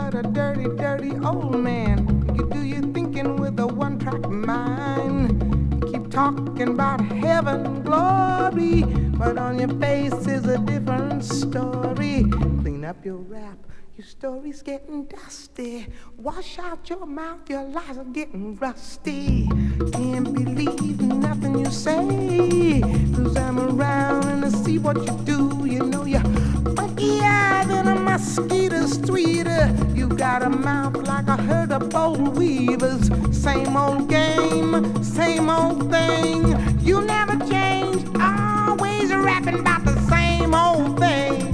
but a dirty, dirty old man. You do your thinking with a one-track mind. Keep talking about heaven and glory, but on your face is a different story. Clean up your rap, your story's getting dusty. Wash out your mouth, your lies are getting rusty. Can't believe nothing you say, 'cause I'm around and I see what you do. You know you're funkier than a mosquito streeter. You got a mouth like a herd of bold weavers. Same old game, same old thing. You never change, always rapping about the same old thing.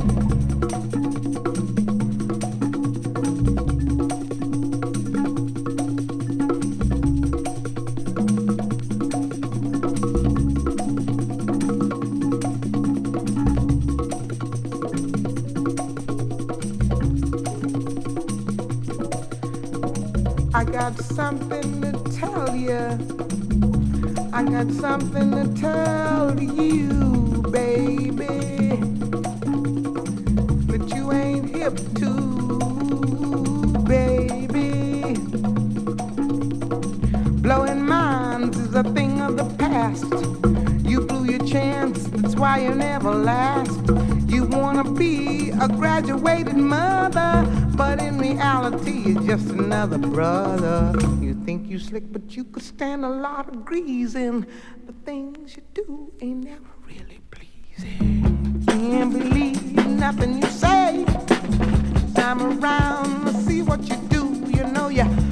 I got something to tell you. I got something to tell you, baby, that you ain't hip to, baby. Blowing minds is a thing of the past. You blew your chance, that's why you never last. You wanna be a graduated mother, but in reality you're just another brother. You think you slick, but you could stand a lot of greasing. The things you do ain't never really pleasing. Can't believe nothing you say. I'm around to see what you do. You know you